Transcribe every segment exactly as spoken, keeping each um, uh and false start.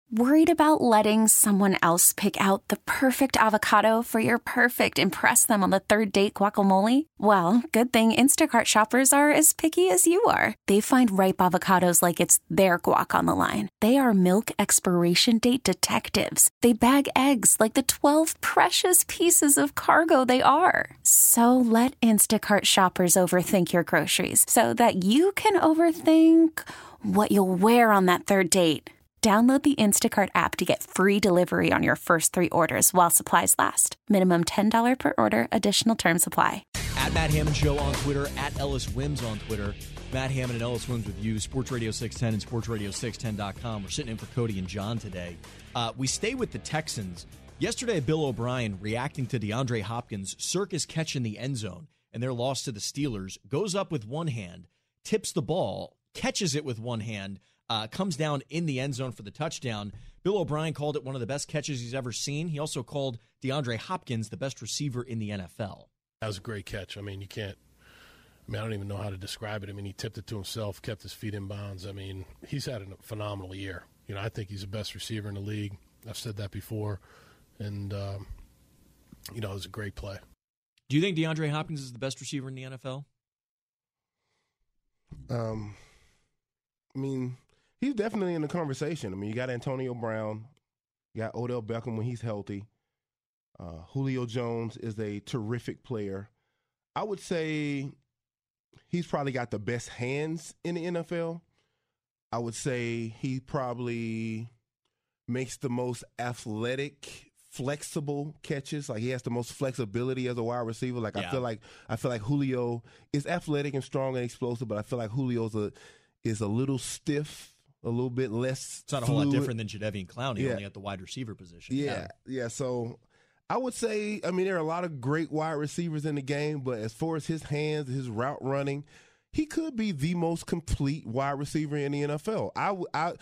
Worried about letting someone else pick out the perfect avocado for your perfect impress them on the third date guacamole? Well, good thing Instacart shoppers are as picky as you are. They find ripe avocados like it's their guac on the line. They are milk expiration date detectives. They bag eggs like the twelve precious pieces of cargo they are. So let Instacart shoppers overthink your groceries so that you can overthink what you'll wear on that third date. Download the Instacart app to get free delivery on your first three orders while supplies last. Minimum ten dollars per order. Additional terms apply. At Matt Hammond Show on Twitter, at Ellis Wims on Twitter. Matt Hammond and Ellis Wims with you. Sports Radio six ten and sports radio six ten dot com. We're sitting in for Cody and John today. Uh, we stay with the Texans. Yesterday, Bill O'Brien, reacting to DeAndre Hopkins' circus catch in the end zone and their loss to the Steelers, goes up with one hand, tips the ball, catches it with one hand, Uh, comes down in the end zone for the touchdown. Bill O'Brien called it one of the best catches he's ever seen. He also called DeAndre Hopkins the best receiver in the N F L. That was a great catch. I mean, you can't – I mean, I don't even know how to describe it. I mean, he tipped it to himself, kept his feet in bounds. I mean, he's had a phenomenal year. You know, I think he's the best receiver in the league. I've said that before. And, um, you know, it was a great play. Do you think DeAndre Hopkins is the best receiver in the N F L? Um, I mean – he's definitely in the conversation. I mean, you got Antonio Brown, you got Odell Beckham when he's healthy. Uh, Julio Jones is a terrific player. I would say he's probably got the best hands in the N F L. I would say he probably makes the most athletic, flexible catches. Like he has the most flexibility as a wide receiver. Like yeah. I feel like I feel like Julio is athletic and strong and explosive, but I feel like Julio's a is a little stiff. A little bit less. It's not a fluid. whole lot different than Jadeveon Clowney, yeah. only at the wide receiver position. Yeah, yeah, yeah. So I would say, I mean, there are a lot of great wide receivers in the game, but as far as his hands, his route running, he could be the most complete wide receiver in the N F L. I, I,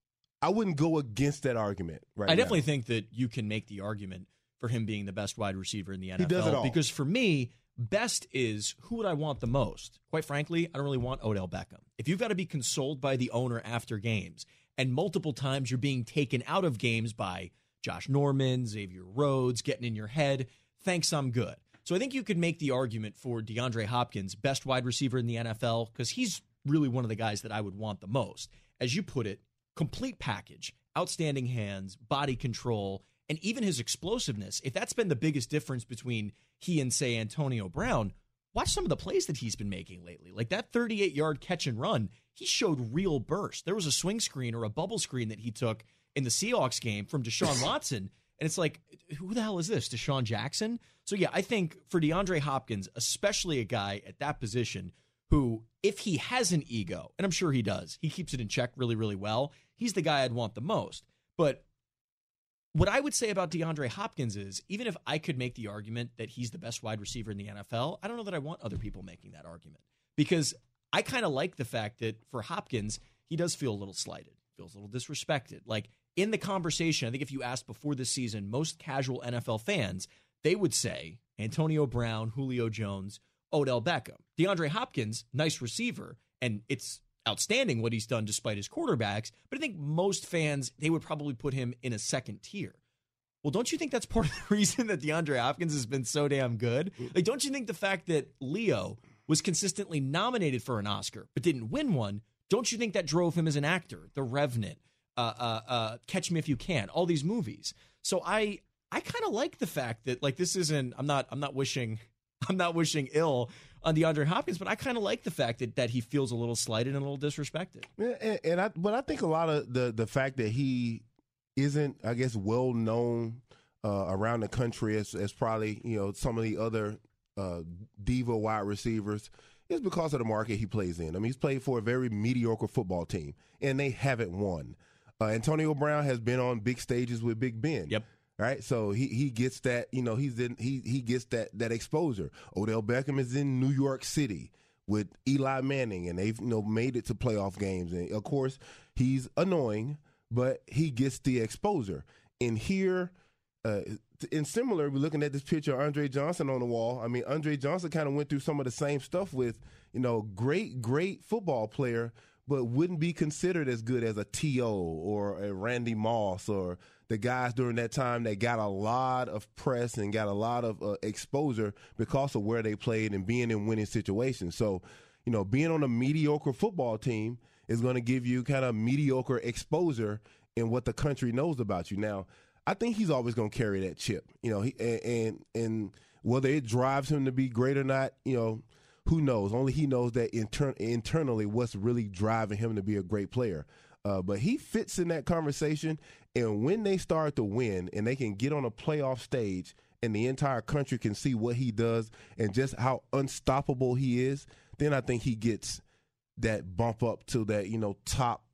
I wouldn't go against that argument right I definitely now. think that you can make the argument for him being the best wide receiver in the N F L. He does it all. Because for me, best is who would I want the most? Quite frankly, I don't really want Odell Beckham. If you've got to be consoled by the owner after games, and multiple times you're being taken out of games by Josh Norman, Xavier Rhodes, getting in your head, thanks, I'm good. So I think you could make the argument for DeAndre Hopkins, best wide receiver in the N F L, because he's really one of the guys that I would want the most. As you put it, complete package, outstanding hands, body control, and even his explosiveness. If that's been the biggest difference between he and, say, Antonio Brown, watch some of the plays that he's been making lately. Like that thirty-eight-yard catch and run, he showed real burst. There was a swing screen or a bubble screen that he took in the Seahawks game from Deshaun Watson, and it's like, who the hell is this, Deshaun Jackson? So, yeah, I think for DeAndre Hopkins, especially a guy at that position who, if he has an ego, and I'm sure he does, he keeps it in check really, really well, he's the guy I'd want the most. But what I would say about DeAndre Hopkins is, even if I could make the argument that he's the best wide receiver in the N F L, I don't know that I want other people making that argument. Because I kind of like the fact that for Hopkins, he does feel a little slighted, feels a little disrespected. Like in the conversation, I think if you asked before this season, most casual N F L fans, they would say Antonio Brown, Julio Jones, Odell Beckham. DeAndre Hopkins, nice receiver, and it's outstanding what he's done despite his quarterbacks, but I think most fans, they would probably put him in a second tier. Well, don't you think that's part of the reason that DeAndre Hopkins has been so damn good? Like, don't you think the fact that Leo was consistently nominated for an Oscar but didn't win one, don't you think that drove him as an actor? The Revenant, uh, uh, uh, Catch Me If You Can, all these movies. So I I kind of like the fact that, like, this isn't, I'm not, I'm not wishing, I'm not wishing ill on DeAndre Hopkins, but I kind of like the fact that, that he feels a little slighted and a little disrespected. Yeah, and, and I, but I think a lot of the the fact that he isn't, I guess, well known uh, around the country as, as probably, you know, some of the other uh, diva wide receivers is because of the market he plays in. I mean, he's played for a very mediocre football team, and they haven't won. Uh, Antonio Brown has been on big stages with Big Ben. Yep. Right, so he, he gets that, you know, he's in he he gets that that exposure. Odell Beckham is in New York City with Eli Manning, and they've, you know, made it to playoff games. And of course, he's annoying, but he gets the exposure. And here, uh, in similar, we're looking at this picture of Andre Johnson on the wall. I mean, Andre Johnson kind of went through some of the same stuff with, you know, great great football player, but wouldn't be considered as good as a T O or a Randy Moss or the guys during that time that got a lot of press and got a lot of uh, exposure because of where they played and being in winning situations. So, you know, being on a mediocre football team is going to give you kind of mediocre exposure in what the country knows about you. Now, I think he's always going to carry that chip, you know, he, and, and and whether it drives him to be great or not, you know, who knows? Only he knows that inter- internally what's really driving him to be a great player. Uh, but he fits in that conversation, and when they start to win and they can get on a playoff stage and the entire country can see what he does and just how unstoppable he is, then I think he gets that bump up to that, you know, top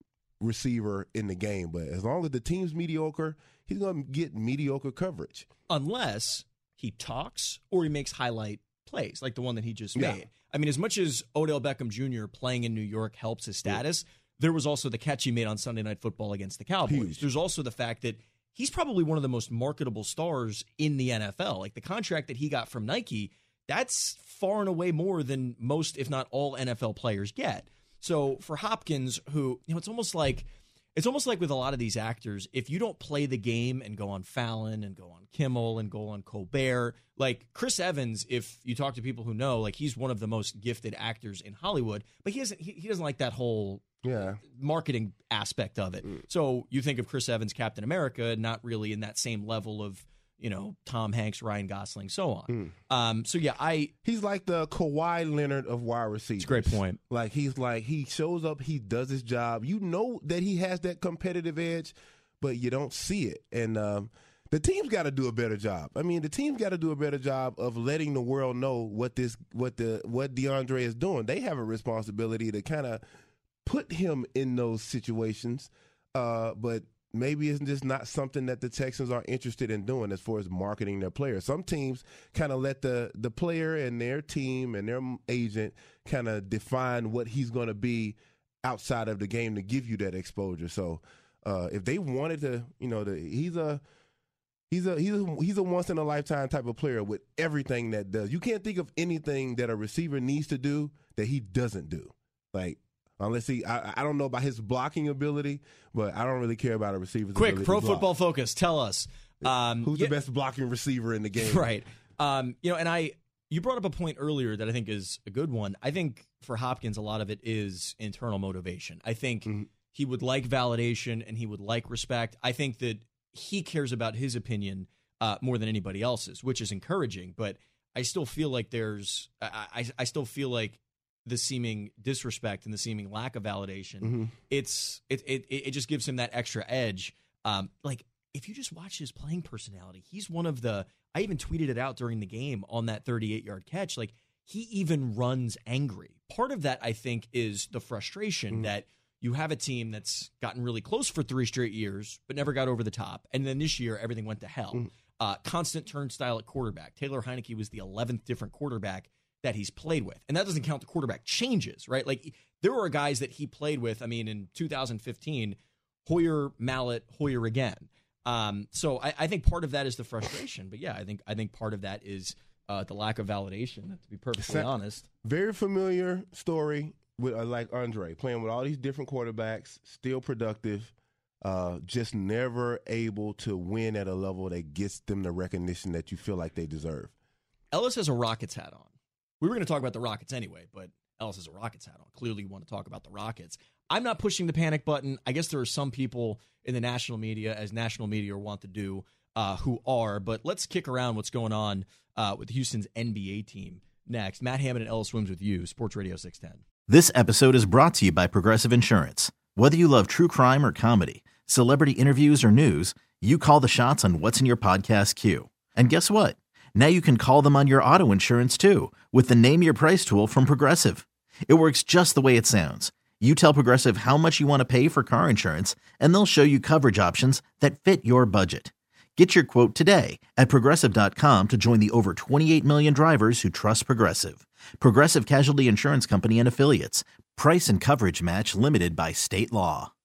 receiver in the game. But as long as the team's mediocre, he's going to get mediocre coverage. Unless he talks or he makes highlight plays like the one that he just Yeah. made. I mean, as much as Odell Beckham Junior playing in New York helps his status, yeah. there was also the catch he made on Sunday Night Football against the Cowboys. Huge. There's also the fact that he's probably one of the most marketable stars in the N F L. Like the contract that he got from Nike, that's far and away more than most, if not all, N F L players get. So for Hopkins, who, you know, it's almost like it's almost like with a lot of these actors, if you don't play the game and go on Fallon and go on Kimmel and go on Colbert, like Chris Evans, if you talk to people who know, like he's one of the most gifted actors in Hollywood, but he doesn't he, he doesn't like that whole yeah. marketing aspect of it. Mm. So you think of Chris Evans, Captain America, not really in that same level of, you know, Tom Hanks, Ryan Gosling, so on. Mm. Um, so, yeah, I... He's like the Kawhi Leonard of wide receivers. It's a great point. Like, he's like, he shows up, he does his job. You know that he has that competitive edge, but you don't see it. And um, the team's got to do a better job. I mean, the team's got to do a better job of letting the world know what this, what the, what DeAndre is doing. They have a responsibility to kind of put him in those situations, uh, but maybe it's just not something that the Texans are interested in doing as far as marketing their players. Some teams kind of let the, the player and their team and their agent kind of define what he's going to be outside of the game to give you that exposure. So uh, if they wanted to, you know, the, he's a he's a he's a, he's a once in a lifetime type of player with everything that does. You can't think of anything that a receiver needs to do that he doesn't do. Like, Unless he, I, I don't know about his blocking ability, but I don't really care about a receiver's Quick, ability Pro to block. Football Focus, tell us. Um, Who's yeah, the best blocking receiver in the game? Right. Um, you know, and I, you brought up a point earlier that I think is a good one. I think for Hopkins, a lot of it is internal motivation. I think mm-hmm. he would like validation and he would like respect. I think that he cares about his opinion uh, more than anybody else's, which is encouraging. But I still feel like there's, I, I, I still feel like the seeming disrespect and the seeming lack of validation, mm-hmm. it's it, it it just gives him that extra edge. Um, like if you just watch his playing personality, he's one of the. I even tweeted it out during the game on that thirty-eight yard catch. Like he even runs angry. Part of that, I think, is the frustration mm-hmm. that you have a team that's gotten really close for three straight years, but never got over the top, and then this year everything went to hell. Mm-hmm. Uh, constant turnstile at quarterback. Taylor Heineke was the eleventh different quarterback that he's played with. And that doesn't count the quarterback changes, right? Like there were guys that he played with. I mean, in two thousand fifteen, Hoyer, Mallett, Hoyer again. Um, so I, I think part of that is the frustration. But yeah, I think I think part of that is uh, the lack of validation, to be perfectly honest. Very familiar story with uh, like Andre, playing with all these different quarterbacks, still productive, uh, just never able to win at a level that gets them the recognition that you feel like they deserve. Ellis has a Rockets hat on. We were going to talk about the Rockets anyway, but Ellis has a Rockets hat on. Clearly you want to talk about the Rockets. I'm not pushing the panic button. I guess there are some people in the national media, as national media want to do, uh, who are. But let's kick around what's going on uh, with Houston's N B A team next. Matt Hammond and Ellis Wims with you, Sports Radio six ten. This episode is brought to you by Progressive Insurance. Whether you love true crime or comedy, celebrity interviews or news, you call the shots on what's in your podcast queue. And guess what? Now you can call them on your auto insurance, too, with the Name Your Price tool from Progressive. It works just the way it sounds. You tell Progressive how much you want to pay for car insurance, and they'll show you coverage options that fit your budget. Get your quote today at Progressive dot com to join the over twenty-eight million drivers who trust Progressive. Progressive Casualty Insurance Company and Affiliates. Price and coverage match limited by state law.